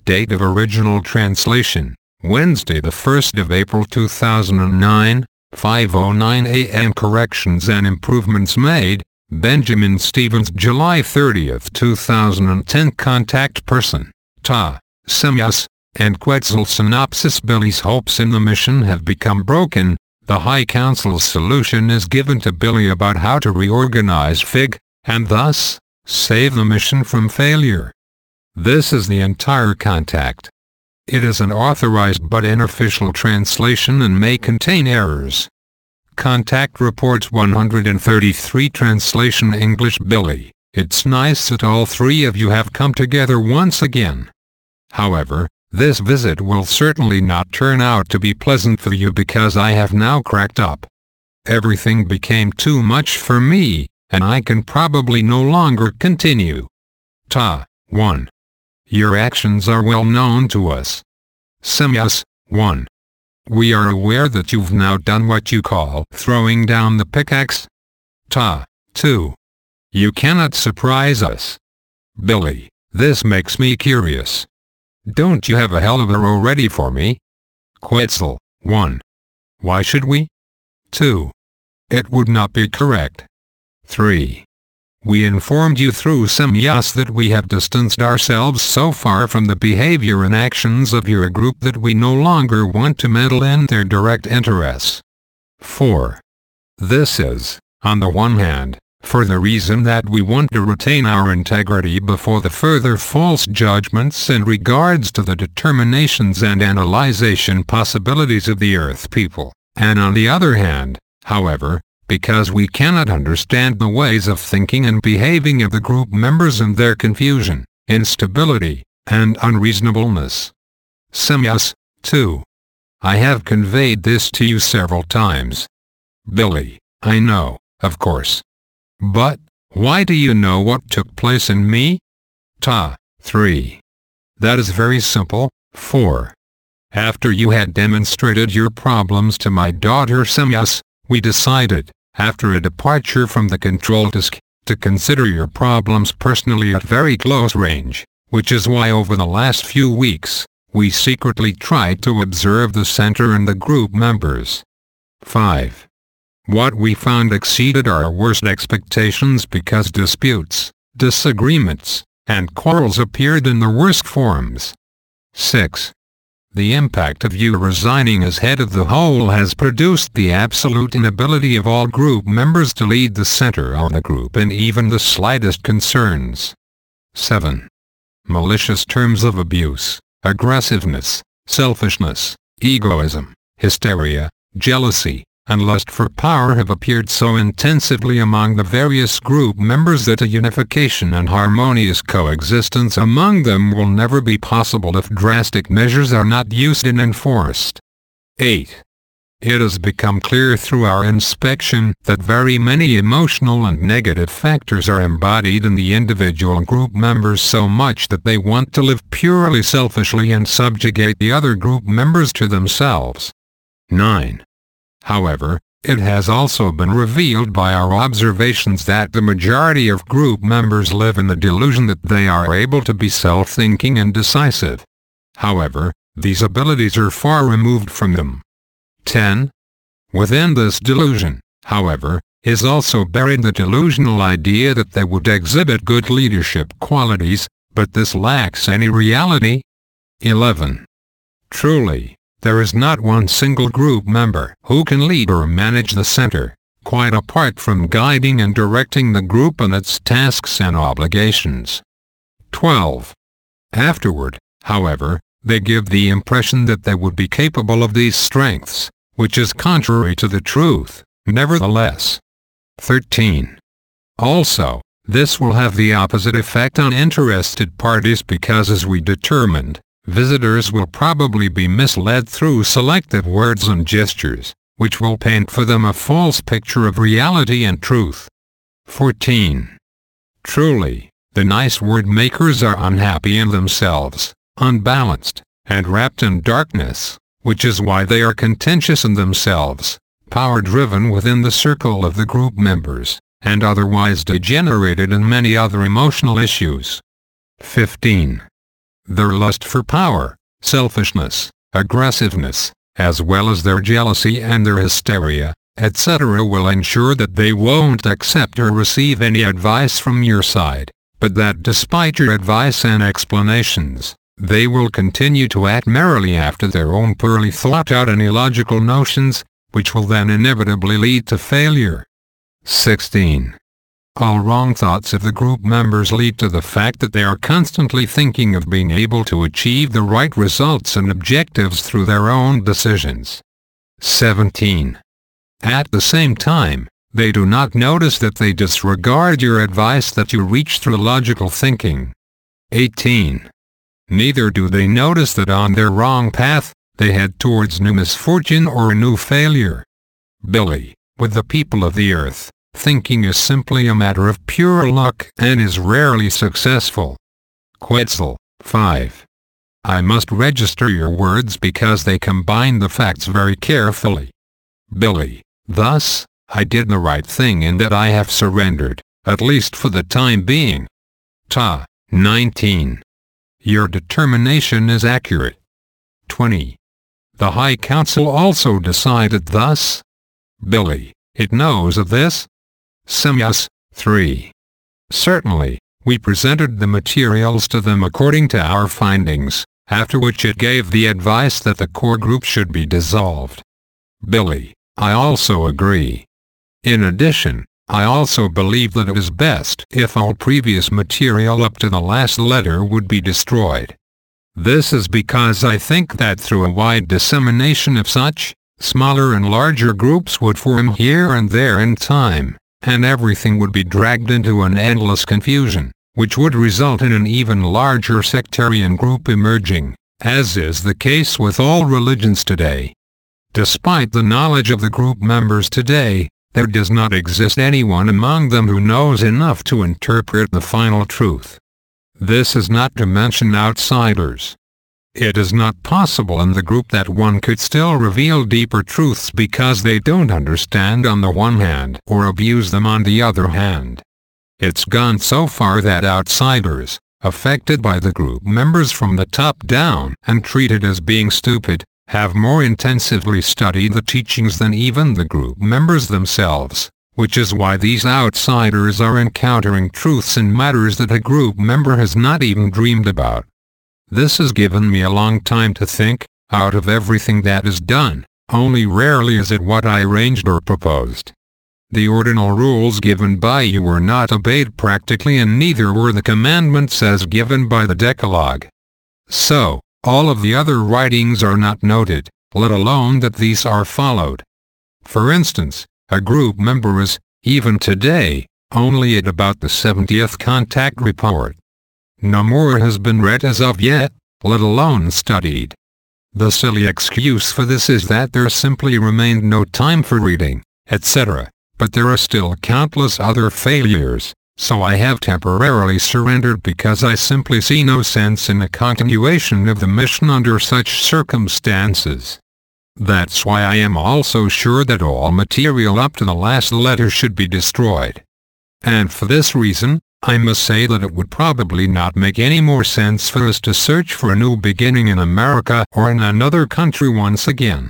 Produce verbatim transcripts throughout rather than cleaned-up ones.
Date of original translation, Wednesday the first of April two thousand nine, five oh nine a m Corrections and improvements made, Benjamin Stevens July thirtieth two thousand ten Contact person, Ta, Semyas, and Quetzal synopsis. Billy's hopes in the mission have become broken. The High Council's solution is given to Billy about how to reorganize Fig, and thus, save the mission from failure. This is the entire contact. It is an authorized but unofficial translation and may contain errors. Contact reports one hundred thirty-three Translation English. Billy, it's nice that all three of you have come together once again. However, this visit will certainly not turn out to be pleasant for you because I have now cracked up. Everything became too much for me, and I can probably no longer continue. Ta, one. Your actions are well known to us. Semyas, one. We are aware that you've now done what you call throwing down the pickaxe. Ta, two. You cannot surprise us. Billy, this makes me curious. Don't you have a hell of a row ready for me? Quetzal, one. Why should we? two. It would not be correct. three. We informed you through Semyas that we have distanced ourselves so far from the behavior and actions of your group that we no longer want to meddle in their direct interests. four. This is, on the one hand, for the reason that we want to retain our integrity before the further false judgments in regards to the determinations and analyzation possibilities of the Earth people, and on the other hand, however, because we cannot understand the ways of thinking and behaving of the group members and their confusion, instability, and unreasonableness. Semyas, two. I have conveyed this to you several times. Billy, I know, of course. But, why do you know what took place in me? Ta, three. That is very simple. four. After you had demonstrated your problems to my daughter Semyas, we decided, after a departure from the control disk, to consider your problems personally at very close range, which is why over the last few weeks, we secretly tried to observe the center and the group members. five. What we found exceeded our worst expectations because disputes, disagreements, and quarrels appeared in the worst forms. six. The impact of you resigning as head of the whole has produced the absolute inability of all group members to lead the center on the group in even the slightest concerns. seven. Malicious terms of abuse, aggressiveness, selfishness, egoism, hysteria, jealousy, and lust for power have appeared so intensively among the various group members that a unification and harmonious coexistence among them will never be possible if drastic measures are not used and enforced. eight. It has become clear through our inspection that very many emotional and negative factors are embodied in the individual group members so much that they want to live purely selfishly and subjugate the other group members to themselves. nine. However, it has also been revealed by our observations that the majority of group members live in the delusion that they are able to be self-thinking and decisive. However, these abilities are far removed from them. ten. Within this delusion, however, is also buried the delusional idea that they would exhibit good leadership qualities, but this lacks any reality. eleven. Truly, there is not one single group member who can lead or manage the center, quite apart from guiding and directing the group in its tasks and obligations. twelve. Afterward, however, they give the impression that they would be capable of these strengths, which is contrary to the truth, nevertheless. thirteen. Also, this will have the opposite effect on interested parties because, as we determined, visitors will probably be misled through selective words and gestures, which will paint for them a false picture of reality and truth. fourteen. Truly, the nice word makers are unhappy in themselves, unbalanced, and wrapped in darkness, which is why they are contentious in themselves, power-driven within the circle of the group members, and otherwise degenerated in many other emotional issues. fifteen. Their lust for power, selfishness, aggressiveness, as well as their jealousy and their hysteria, et cetera will ensure that they won't accept or receive any advice from your side, but that despite your advice and explanations, they will continue to act merrily after their own poorly thought out and illogical notions, which will then inevitably lead to failure. sixteen. All wrong thoughts of the group members lead to the fact that they are constantly thinking of being able to achieve the right results and objectives through their own decisions. seventeen. At the same time, they do not notice that they disregard your advice that you reach through logical thinking. eighteen. Neither do they notice that on their wrong path, they head towards new misfortune or a new failure. Billy, with the people of the earth, thinking is simply a matter of pure luck and is rarely successful. Quetzal, five. I must register your words because they combine the facts very carefully. Billy, thus, I did the right thing in that I have surrendered, at least for the time being. Ta, nineteen. Your determination is accurate. twenty. The High Council also decided thus. Billy, it knows of this? Semyas, three. Certainly, we presented the materials to them according to our findings, after which it gave the advice that the core group should be dissolved. Billy, I also agree. In addition, I also believe that it is best if all previous material up to the last letter would be destroyed. This is because I think that through a wide dissemination of such, smaller and larger groups would form here and there in time, and everything would be dragged into an endless confusion, which would result in an even larger sectarian group emerging, as is the case with all religions today. Despite the knowledge of the group members today, there does not exist anyone among them who knows enough to interpret the final truth. This is not to mention outsiders. It is not possible in the group that one could still reveal deeper truths because they don't understand on the one hand or abuse them on the other hand. It's gone so far that outsiders, affected by the group members from the top down and treated as being stupid, have more intensively studied the teachings than even the group members themselves, which is why these outsiders are encountering truths in matters that a group member has not even dreamed about. This has given me a long time to think. Out of everything that is done, only rarely is it what I arranged or proposed. The ordinal rules given by you were not obeyed practically, and neither were the commandments as given by the Decalogue. So, all of the other writings are not noted, let alone that these are followed. For instance, a group member is, even today, only at about the seventieth contact report. No more has been read as of yet, let alone studied. The silly excuse for this is that there simply remained no time for reading, et cetera, but there are still countless other failures, so I have temporarily surrendered because I simply see no sense in a continuation of the mission under such circumstances. That's why I am also sure that all material up to the last letter should be destroyed. And for this reason, I must say that it would probably not make any more sense for us to search for a new beginning in America or in another country once again.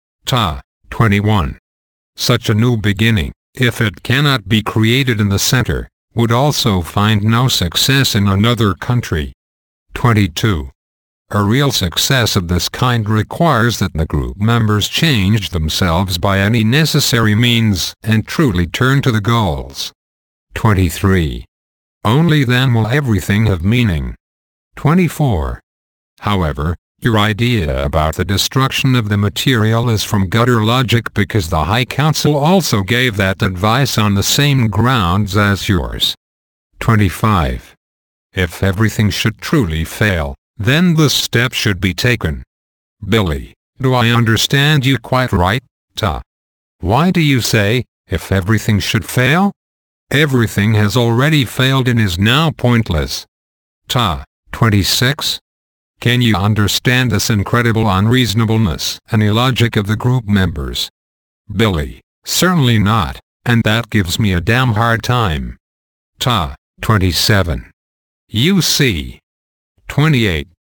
Ta, twenty-one. Such a new beginning, if it cannot be created in the center, would also find no success in another country. twenty-two. A real success of this kind requires that the group members change themselves by any necessary means and truly turn to the goals. twenty-three. Only then will everything have meaning. twenty-four. However, your idea about the destruction of the material is from gutter logic because the High Council also gave that advice on the same grounds as yours. twenty-five. If everything should truly fail, then this step should be taken. Billy, do I understand you quite right? Ta. Why do you say, if everything should fail? Everything has already failed and is now pointless. Ta. twenty-six. Can you understand this incredible unreasonableness and illogic of the group members? Billy, certainly not, and that gives me a damn hard time. Ta. twenty-seven. You see. twenty-eight.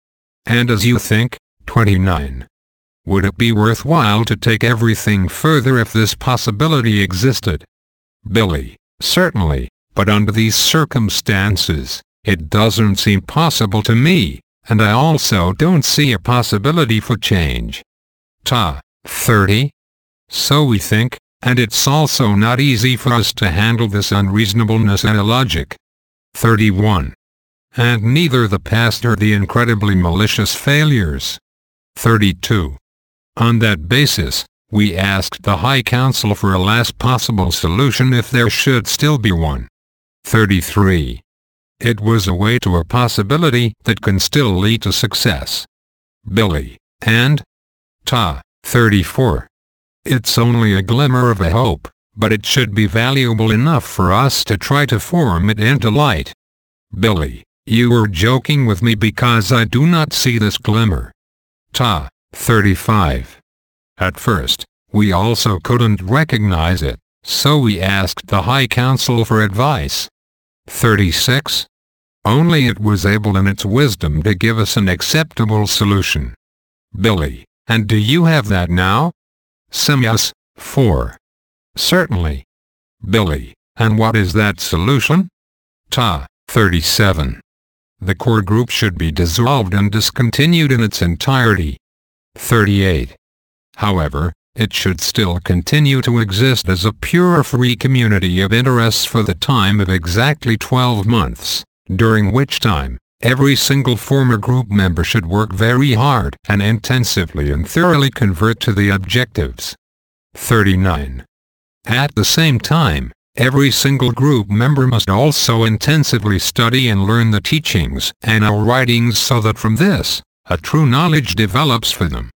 And as you think, twenty-nine. Would it be worthwhile to take everything further if this possibility existed? Billy: certainly, but under these circumstances, it doesn't seem possible to me, and I also don't see a possibility for change. Ta: thirty. So we think, and it's also not easy for us to handle this unreasonableness and illogic. thirty-one. And neither the past nor the incredibly malicious failures. thirty-two. On that basis, we asked the High Council for a last possible solution if there should still be one. thirty-three. It was a way to a possibility that can still lead to success. Billy: and? Ta: thirty-four. It's only a glimmer of a hope, but it should be valuable enough for us to try to form it into light. Billy: you are joking with me because I do not see this glimmer. Ta: thirty-five. At first, we also couldn't recognize it, so we asked the High Council for advice. thirty-six. Only it was able in its wisdom to give us an acceptable solution. Billy: and do you have that now? Simius: four. Certainly. Billy: and what is that solution? Ta: thirty-seven. The core group should be dissolved and discontinued in its entirety. thirty-eight. However, it should still continue to exist as a pure free community of interests for the time of exactly twelve months, during which time, every single former group member should work very hard and intensively and thoroughly convert to the objectives. thirty-nine. At the same time, every single group member must also intensively study and learn the teachings and our writings so that from this, a true knowledge develops for them.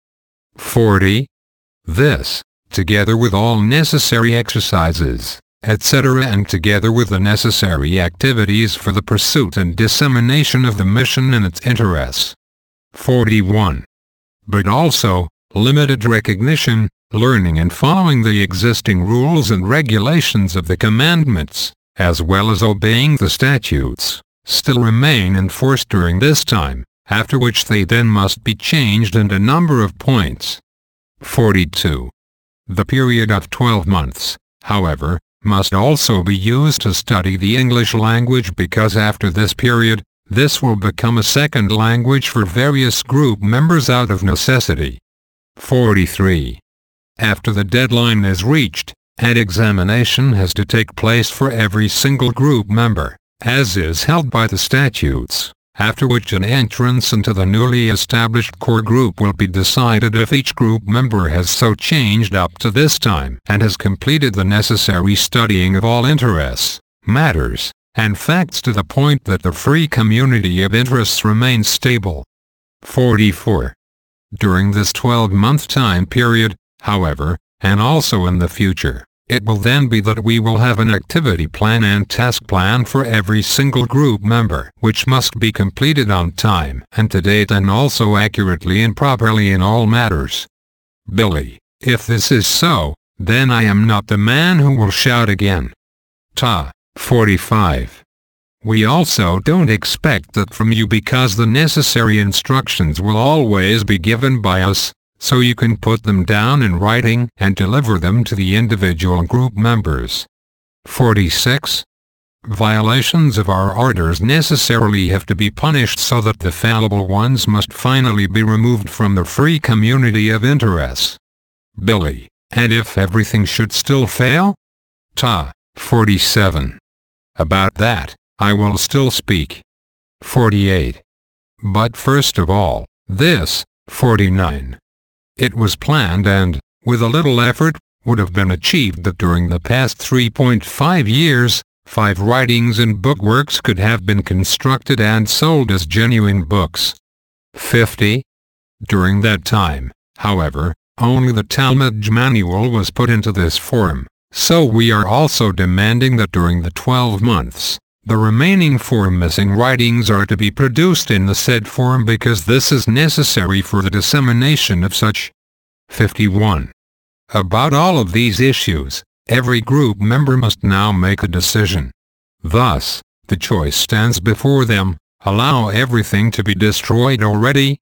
forty. This, together with all necessary exercises, et cetera, and together with the necessary activities for the pursuit and dissemination of the mission and its interests. forty-one. But also, limited recognition, learning and following the existing rules and regulations of the commandments, as well as obeying the statutes, still remain in force during this time, after which they then must be changed in a number of points. forty-two. The period of twelve months, however, must also be used to study the English language because after this period, this will become a second language for various group members out of necessity. forty-three. After the deadline is reached, an examination has to take place for every single group member, as is held by the statutes, after which an entrance into the newly established core group will be decided if each group member has so changed up to this time and has completed the necessary studying of all interests, matters, and facts to the point that the free community of interests remains stable. forty-four. During this twelve-month time period, however, and also in the future, it will then be that we will have an activity plan and task plan for every single group member, which must be completed on time and to date and also accurately and properly in all matters. Billy: if this is so, then I am not the man who will shout again. Ta: forty-five. We also don't expect that from you because the necessary instructions will always be given by us, so you can put them down in writing and deliver them to the individual group members. forty-six. Violations of our orders necessarily have to be punished so that the fallible ones must finally be removed from the free community of interests. Billy: and if everything should still fail? Ta: forty-seven. About that, I will still speak. forty-eight. But first of all, this, forty-nine. It was planned and, with a little effort, would have been achieved that during the past three point five years, five writings and bookworks could have been constructed and sold as genuine books. fifty. During that time, however, only the Talmud manual was put into this form, so we are also demanding that during the twelve months, the remaining four missing writings are to be produced in the said form because this is necessary for the dissemination of such. fifty-one. About all of these issues, every group member must now make a decision. Thus, the choice stands before them: allow everything to be destroyed already,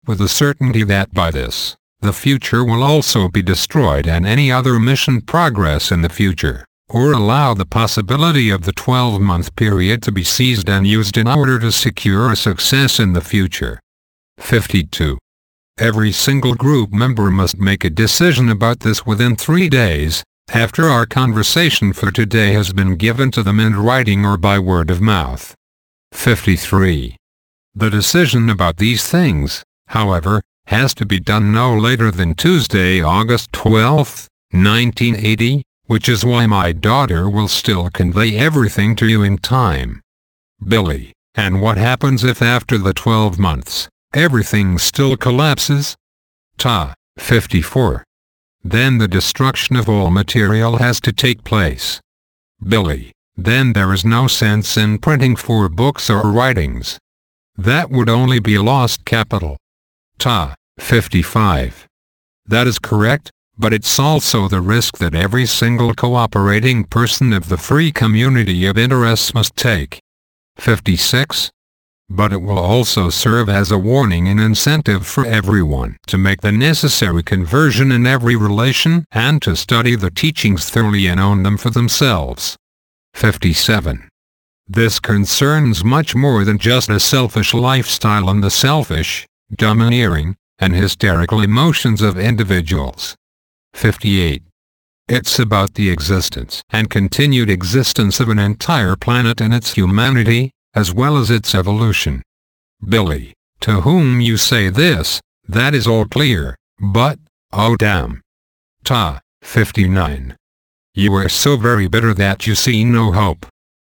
with the certainty that by this, the future will also be destroyed and any other mission progress in the future, or allow the possibility of the twelve-month period to be seized and used in order to secure a success in the future. fifty-two. Every single group member must make a decision about this within three days, after our conversation for today has been given to them in writing or by word of mouth. fifty-three. The decision about these things, however, has to be done no later than Tuesday, August twelfth, nineteen eighty, which is why my daughter will still convey everything to you in time. Billy, and what happens if after the twelve months, everything still collapses? Ta. fifty-four. Then the destruction of all material has to take place. Billy, then there is no sense in printing for books or writings. That would only be lost capital. Ta. fifty-five. That is correct, but it's also the risk that every single cooperating person of the free community of interests must take. fifty-six. But it will also serve as a warning and incentive for everyone to make the necessary conversion in every relation and to study the teachings thoroughly and own them for themselves. fifty-seven. This concerns much more than just a selfish lifestyle and the selfish, domineering, and hysterical emotions of individuals. fifty-eight. It's about the existence and continued existence of an entire planet and its humanity, as well as its evolution. Billy, to whom you say this, that is all clear, but, oh damn. Ta. fifty-nine. You are so very bitter that you see no hope.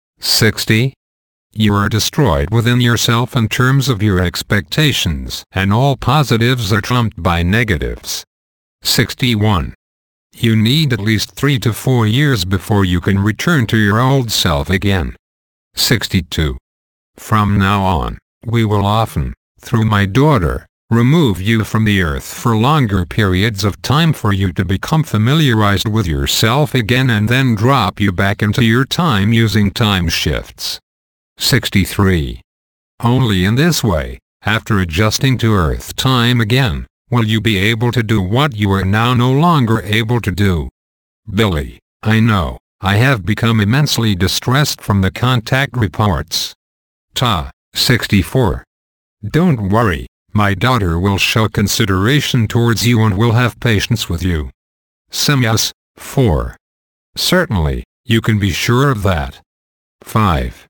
sixty. You are destroyed within yourself in terms of your expectations, and all positives are trumped by negatives. sixty-one. You need at least three to four years before you can return to your old self again. sixty-two. From now on, we will often, through my daughter, remove you from the earth for longer periods of time for you to become familiarized with yourself again and then drop you back into your time using time shifts. sixty-three. Only in this way, after adjusting to earth time again, will you be able to do what you are now no longer able to do. Billy, I know, I have become immensely distressed from the contact reports. Ta. sixty-four. Don't worry, my daughter will show consideration towards you and will have patience with you. Semyas. four. Certainly, you can be sure of that. five.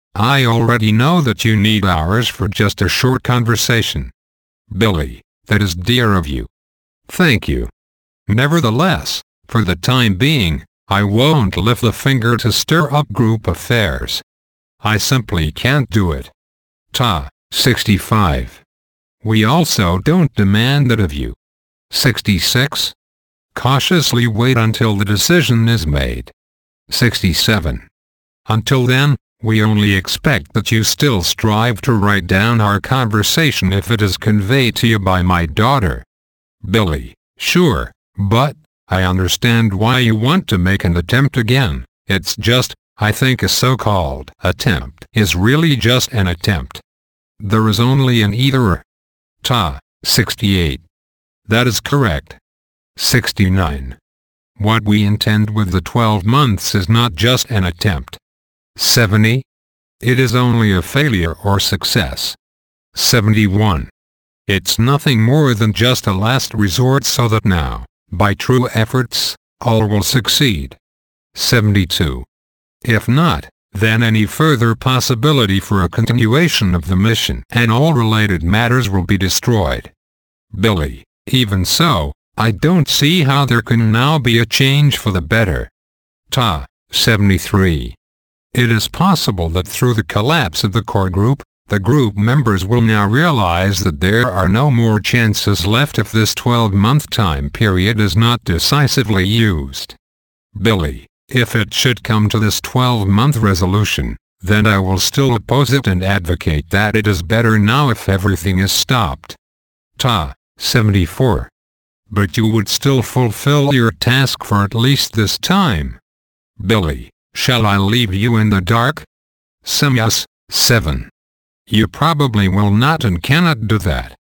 I already know that you need hours for just a short conversation. Billy, that is dear of you. Thank you. Nevertheless, for the time being, I won't lift a finger to stir up group affairs. I simply can't do it. Ta. sixty-five. We also don't demand that of you. sixty-six. Cautiously wait until the decision is made. sixty-seven. Until then, we only expect that you still strive to write down our conversation if it is conveyed to you by my daughter. Billy, sure, but, I understand why you want to make an attempt again. It's just, I think a so-called attempt is really just an attempt. There is only an either. Ta. sixty-eight. That is correct. sixty-nine. What we intend with the twelve months is not just an attempt. seventy. It is only a failure or success. seventy-one. It's nothing more than just a last resort so that now, by true efforts, all will succeed. seventy-two. If not, then any further possibility for a continuation of the mission and all related matters will be destroyed. Billy, even so, I don't see how there can now be a change for the better. Ta. seventy-three. It is possible that through the collapse of the core group, the group members will now realize that there are no more chances left if this twelve-month time period is not decisively used. Billy, if it should come to this twelve-month resolution, then I will still oppose it and advocate that it is better now if everything is stopped. Ta. seventy-four. But you would still fulfill your task for at least this time. Billy, shall I leave you in the dark? Semyas. seven. You probably will not and cannot do that.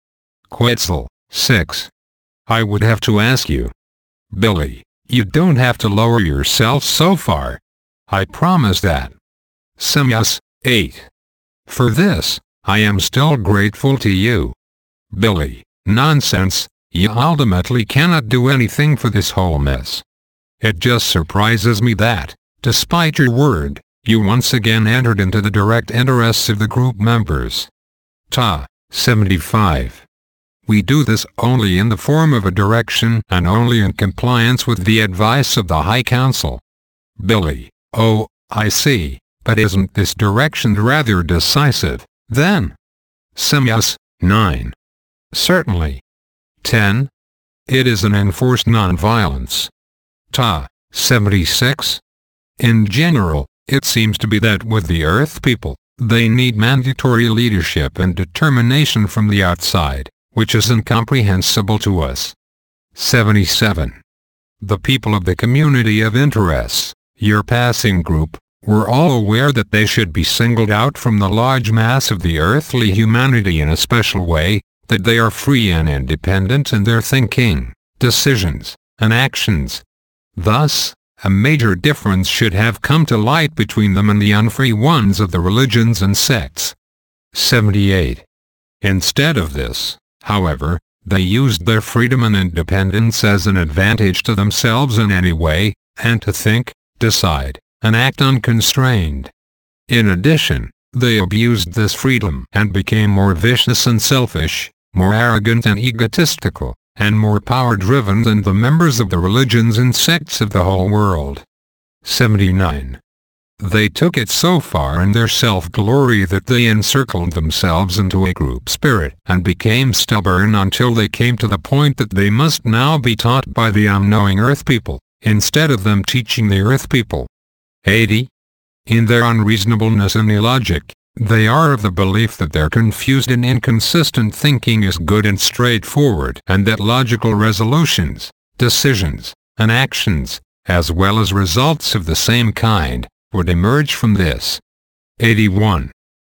Quetzal, six. I would have to ask you. Billy, you don't have to lower yourself so far. I promise that. Semyas, eight. For this, I am still grateful to you. Billy, nonsense, you ultimately cannot do anything for this whole mess. It just surprises me that, despite your word, you once again entered into the direct interests of the group members. Ta, seventy-five. We do this only in the form of a direction and only in compliance with the advice of the High Council. Billy, oh, I see, but isn't this direction rather decisive, then? Semyas, nine. Certainly. ten. It is an enforced nonviolence. Ta, seventy-six. In general, it seems to be that with the Earth people, they need mandatory leadership and determination from the outside, which is incomprehensible to us. seventy-seven. The people of the community of interests, your passing group, were all aware that they should be singled out from the large mass of the earthly humanity in a special way, that they are free and independent in their thinking, decisions, and actions. Thus, a major difference should have come to light between them and the unfree ones of the religions and sects. seventy-eight. Instead of this, however, they used their freedom and independence as an advantage to themselves in any way, and to think, decide, and act unconstrained. In addition, they abused this freedom and became more vicious and selfish, more arrogant and egotistical, and more power-driven than the members of the religions and sects of the whole world. seventy-nine. They took it so far in their self-glory that they encircled themselves into a group spirit and became stubborn until they came to the point that they must now be taught by the unknowing Earth people, instead of them teaching the Earth people. eighty. In their unreasonableness and illogic, they are of the belief that their confused and inconsistent thinking is good and straightforward, and that logical resolutions, decisions, and actions, as well as results of the same kind, would emerge from this. eighty-one.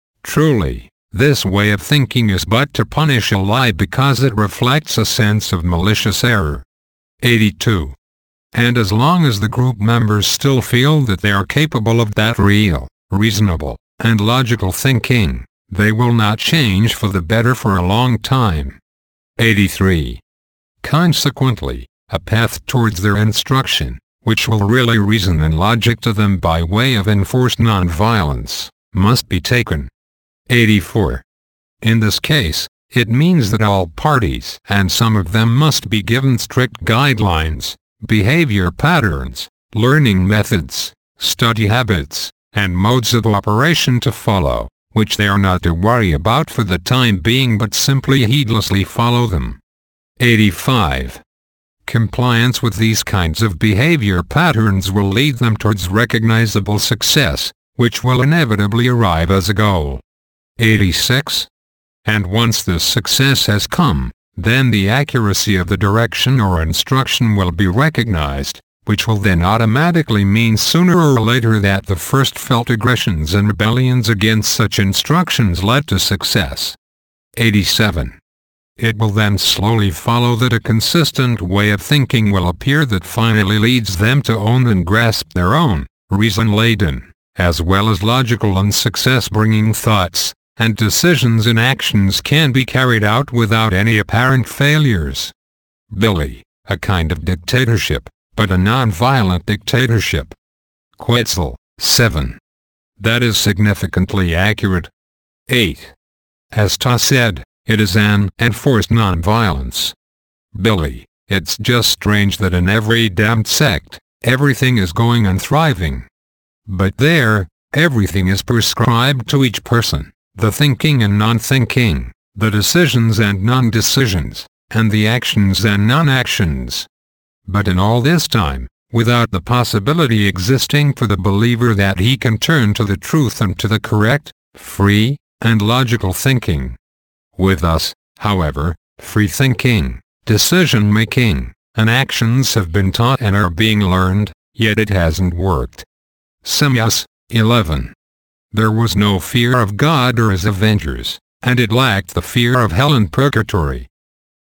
Truly, this way of thinking is but to punish a lie because it reflects a sense of malicious error. eighty-two. And as long as the group members still feel that they are capable of that real, reasonable, and logical thinking, they will not change for the better for a long time. eighty-three. Consequently, a path towards their instruction, which will really reason and logic to them by way of enforced nonviolence, must be taken. eighty-four. In this case, it means that all parties and some of them must be given strict guidelines, behavior patterns, learning methods, study habits, and modes of operation to follow, which they are not to worry about for the time being but simply heedlessly follow them. eighty-five. Compliance with these kinds of behavior patterns will lead them towards recognizable success, which will inevitably arrive as a goal. eighty-six. And once this success has come, then the accuracy of the direction or instruction will be recognized, which will then automatically mean sooner or later that the first felt aggressions and rebellions against such instructions led to success. eighty-seven. It will then slowly follow that a consistent way of thinking will appear that finally leads them to own and grasp their own, reason-laden, as well as logical and success-bringing thoughts, and decisions and actions can be carried out without any apparent failures. Billy, a kind of dictatorship, but a non-violent dictatorship. Quetzal, seven. That is significantly accurate. eight. As Ta said, it is an enforced nonviolence. Billy, it's just strange that in every damned sect, everything is going and thriving. But there, everything is prescribed to each person, the thinking and non-thinking, the decisions and non-decisions, and the actions and non-actions. But in all this time, without the possibility existing for the believer that he can turn to the truth and to the correct, free, and logical thinking. With us, however, free thinking, decision-making, and actions have been taught and are being learned, yet it hasn't worked. Semyas, eleven. There was no fear of God or his avengers, and it lacked the fear of hell and purgatory,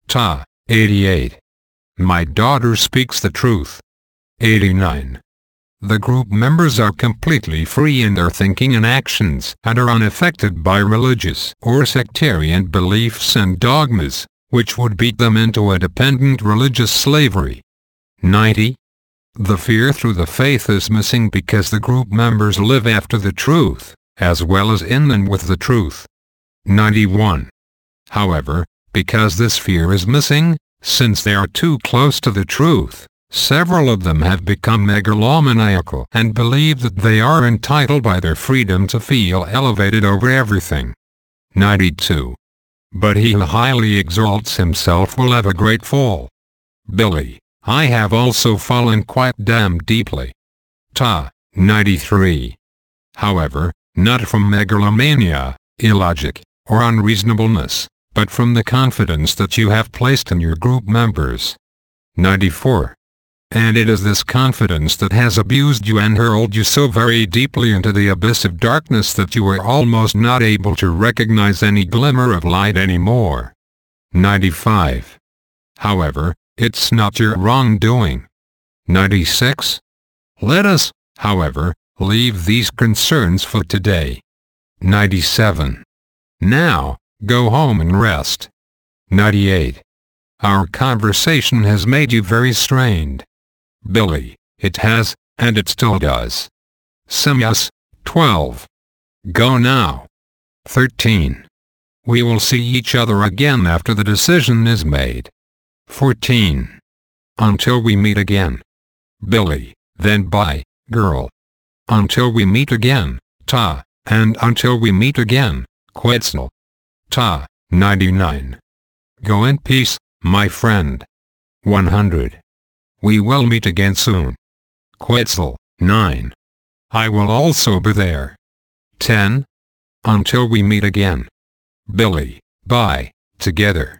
Ta. eighty-eight. My daughter speaks the truth. eighty-nine. The group members are completely free in their thinking and actions and are unaffected by religious or sectarian beliefs and dogmas, which would beat them into a dependent religious slavery. ninety. The fear through the faith is missing because the group members live after the truth, as well as in and with the truth. ninety-one. However, because this fear is missing, since they are too close to the truth, several of them have become megalomaniacal and believe that they are entitled by their freedom to feel elevated over everything. ninety-two. But he who highly exalts himself will have a great fall. Billy, I have also fallen quite damn deeply. Ta. ninety-three. However, not from megalomania, illogic, or unreasonableness, but from the confidence that you have placed in your group members. ninety-four. And it is this confidence that has abused you and hurled you so very deeply into the abyss of darkness that you are almost not able to recognize any glimmer of light anymore. ninety-five. However, it's not your wrongdoing. ninety-six. Let us, however, leave these concerns for today. ninety-seven. Now, go home and rest. ninety-eight. Our conversation has made you very strained. Billy, it has, and it still does. Simius. twelve. Go now. thirteen. We will see each other again after the decision is made. fourteen. Until we meet again. Billy, then bye, girl. Until we meet again, Ta, and until we meet again, Quetzal. Ta. ninety-nine. Go in peace, my friend. one hundred. We will meet again soon. Quetzal. nine. I will also be there. ten. Until we meet again. Billy, bye, together.